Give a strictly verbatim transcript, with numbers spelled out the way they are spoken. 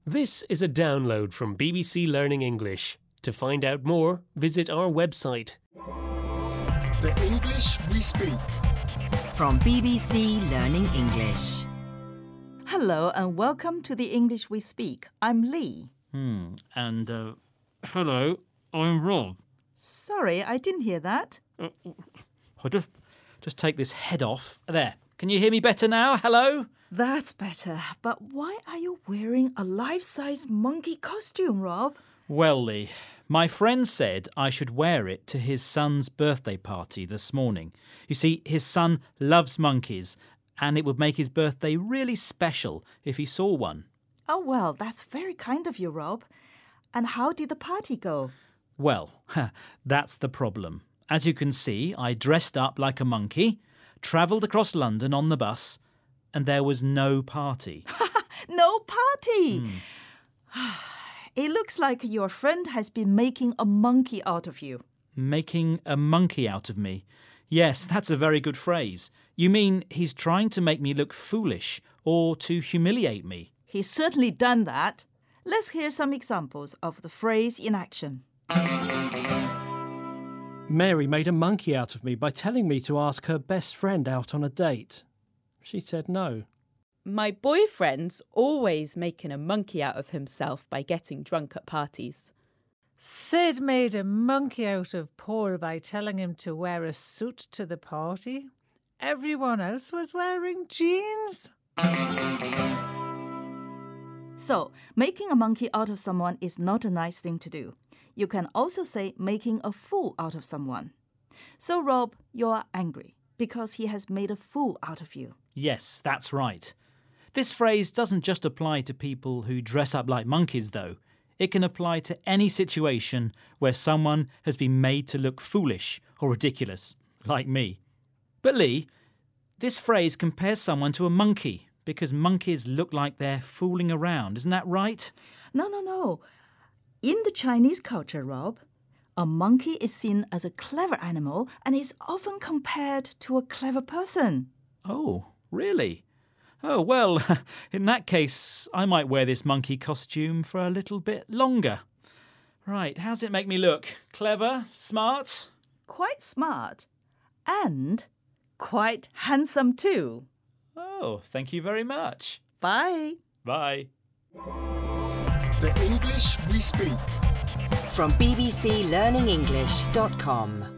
This is a download from B B C Learning English. To find out more, visit our website. The English we speak. From B B C Learning English. Hello and welcome to the English we speak. I'm Lee. Hmm, and uh, hello, I'm Rob. Sorry, I didn't hear that. Uh, I'll just, just take this head off. There, can you hear me better now? Hello? That's better. But why are you wearing a life-size monkey costume, Rob? Well, Lee, my friend said I should wear it to his son's birthday party this morning. You see, his son loves monkeys, and it would make his birthday really special if he saw one. Oh, well, that's very kind of you, Rob. And how did the party go? Well, that's the problem. As you can see, I dressed up like a monkey, travelled across London on the bus, and there was no party. No party! Hmm. It looks like your friend has been making a monkey out of you. Making a monkey out of me. Yes, that's a very good phrase. You mean he's trying to make me look foolish or to humiliate me? He's certainly done that. Let's hear some examples of the phrase in action. Mary made a monkey out of me by telling me to ask her best friend out on a date. She said no. My boyfriend's always making a monkey out of himself by getting drunk at parties. Sid made a monkey out of Paul by telling him to wear a suit to the party. Everyone else was wearing jeans. So, making a monkey out of someone is not a nice thing to do. You can also say making a fool out of someone. So, Rob, you're angry because he has made a fool out of you. Yes, that's right. This phrase doesn't just apply to people who dress up like monkeys, though. It can apply to any situation where someone has been made to look foolish or ridiculous, like me. But Lee, this phrase compares someone to a monkey because monkeys look like they're fooling around. Isn't that right? No, no, no. In the Chinese culture, Rob, a monkey is seen as a clever animal and is often compared to a clever person. Oh, really? Oh, well, in that case, I might wear this monkey costume for a little bit longer. Right, how's it make me look? Clever? Smart? Quite smart. And quite handsome too. Oh, thank you very much. Bye. Bye. The English we speak. From b b c learning english dot com.